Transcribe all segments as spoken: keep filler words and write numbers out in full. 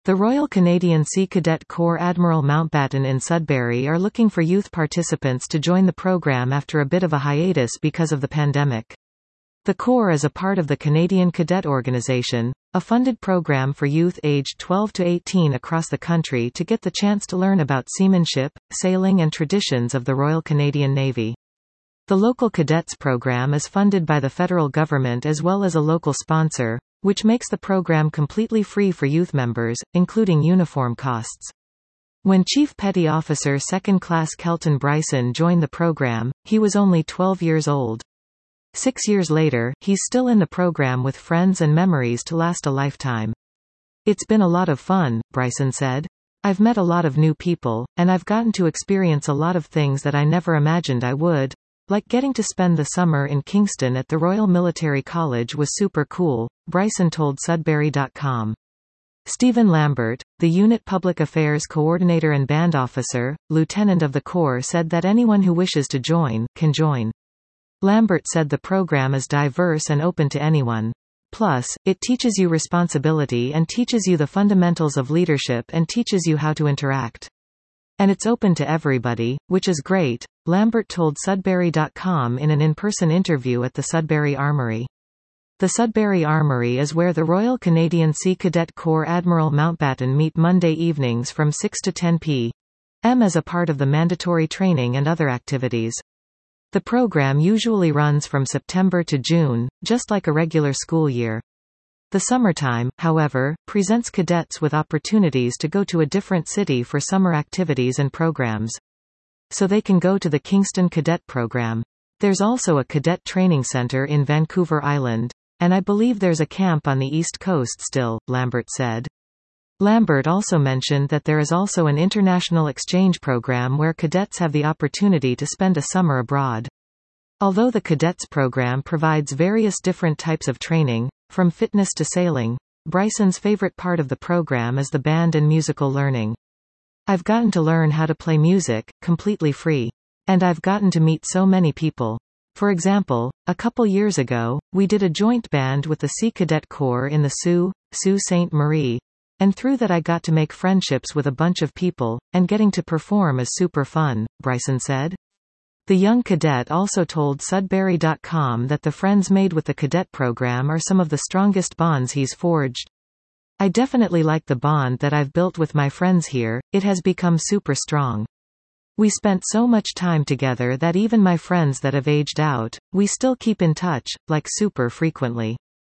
The Royal Canadian Sea Cadet Corps Admiral Mountbatten in Sudbury are looking for youth participants to join the program after a bit of a hiatus because of the pandemic. The Corps is a part of the Canadian Cadet Organization, a funded program for youth aged twelve to eighteen across the country to get the chance to learn about seamanship, sailing and traditions of the Royal Canadian Navy. The local cadets program is funded by the federal government as well as a local sponsor, which makes the program completely free for youth members, including uniform costs. When Chief Petty Officer Second Class Kelton Bryson joined the program, he was only twelve years old. Six years later, he's still in the program with friends and memories to last a lifetime. "It's been a lot of fun," Bryson said. "I've met a lot of new people, and I've gotten to experience a lot of things that I never imagined I would. Like getting to spend the summer in Kingston at the Royal Military College was super cool," Bryson told Sudbury dot com. Stephen Lambert, the Unit Public Affairs Coordinator and Band Officer, Lieutenant of the Corps, said that anyone who wishes to join, can join. Lambert said the program is diverse and open to anyone. Plus, it teaches you responsibility and teaches you the fundamentals of leadership and teaches you how to interact. And it's open to everybody, which is great, Lambert told Sudbury dot com in an in-person interview at the Sudbury Armoury. The Sudbury Armoury is where the Royal Canadian Sea Cadet Corps Admiral Mountbatten meet Monday evenings from six to ten p m as a part of the mandatory training and other activities. The program usually runs from September to June, just like a regular school year. The summertime, however, presents cadets with opportunities to go to a different city for summer activities and programs. So they can go to the Kingston Cadet Program. There's also a cadet training center in Vancouver Island. And I believe there's a camp on the East Coast still, Lambert said. Lambert also mentioned that there is also an international exchange program where cadets have the opportunity to spend a summer abroad. Although the cadets program provides various different types of training, from fitness to sailing, Bryson's favorite part of the program is the band and musical learning. "I've gotten to learn how to play music, completely free. And I've gotten to meet so many people. For example, a couple years ago, we did a joint band with the Sea Cadet Corps in the Sault Ste. Marie. And through that I got to make friendships with a bunch of people, and getting to perform is super fun," Bryson said. The young cadet also told Sudbury dot com that the friends made with the cadet program are some of the strongest bonds he's forged. "I definitely like the bond that I've built with my friends here, it has become super strong. We spent so much time together that even my friends that have aged out, we still keep in touch, like super frequently.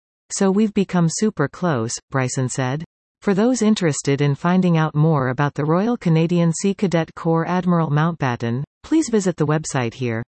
So we've become super close," Bryson said. For those interested in finding out more about the Royal Canadian Sea Cadet Corps Admiral Mountbatten, please visit the website here.